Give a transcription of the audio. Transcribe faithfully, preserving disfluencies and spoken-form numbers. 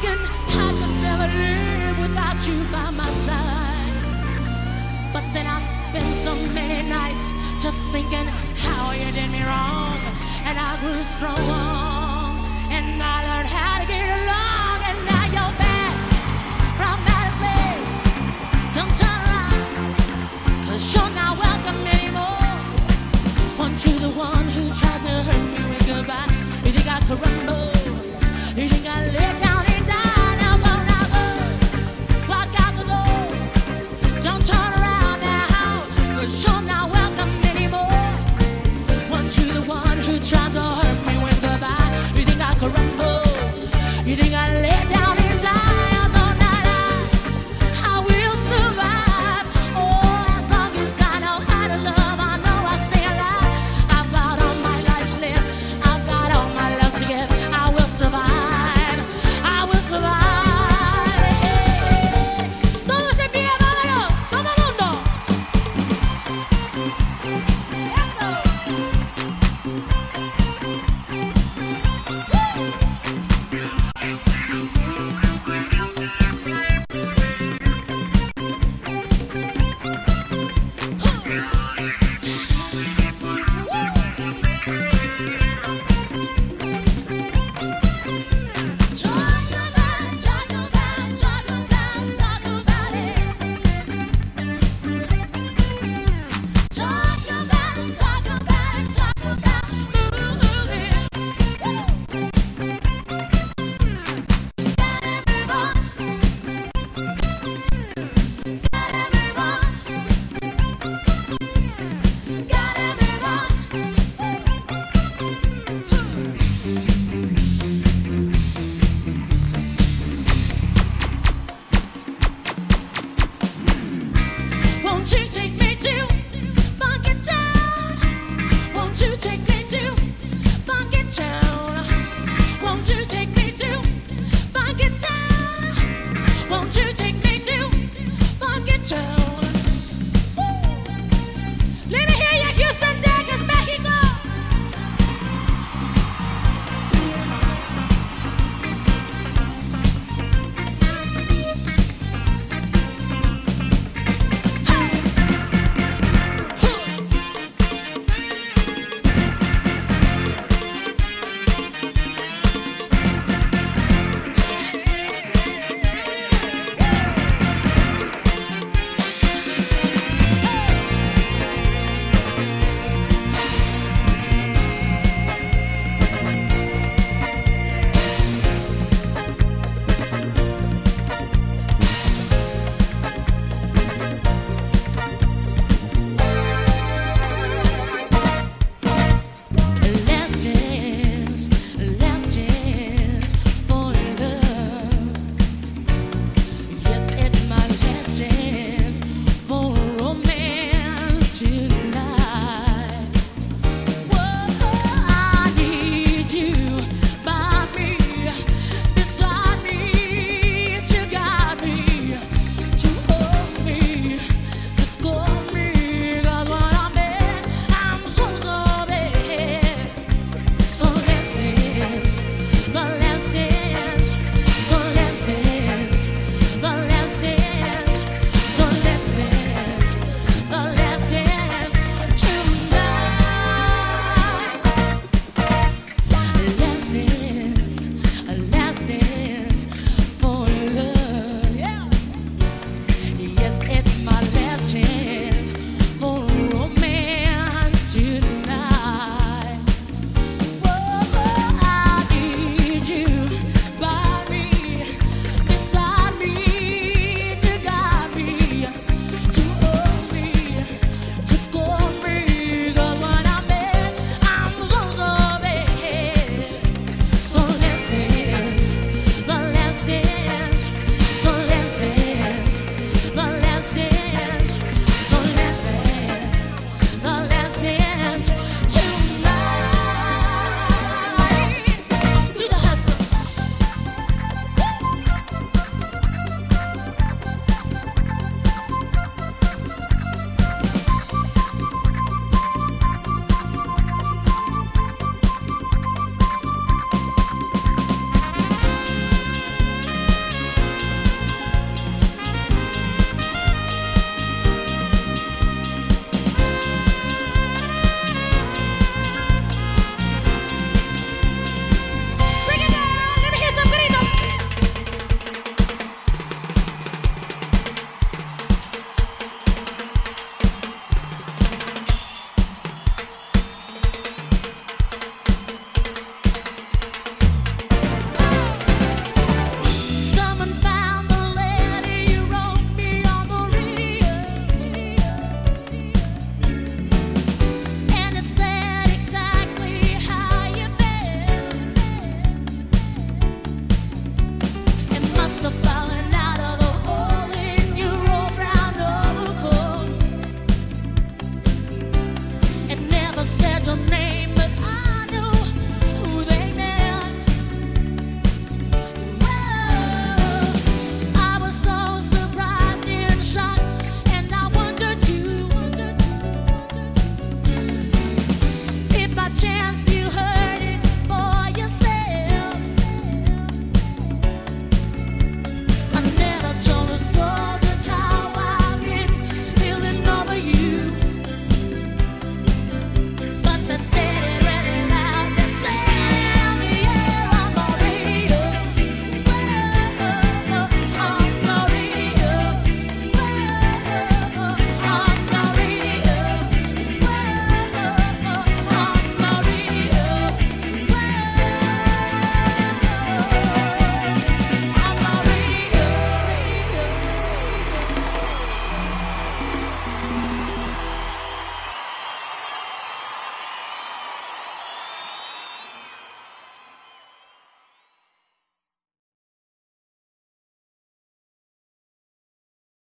thinking I could never live without you by my side. But then I spent so many nights just thinking how you did me wrong. And I grew strong, and I learned how to get along. And now you're back from outer space. Don't turn around, 'cause you're not welcome anymore. Weren't you the one who tried to hurt me with goodbye? You think I could rumble? You think I live down and die? Now go, now go, walk out the door. Don't turn around now, 'cause you're not welcome anymore. Weren't you the one who tried to hurt me with goodbye? You think I could rumble?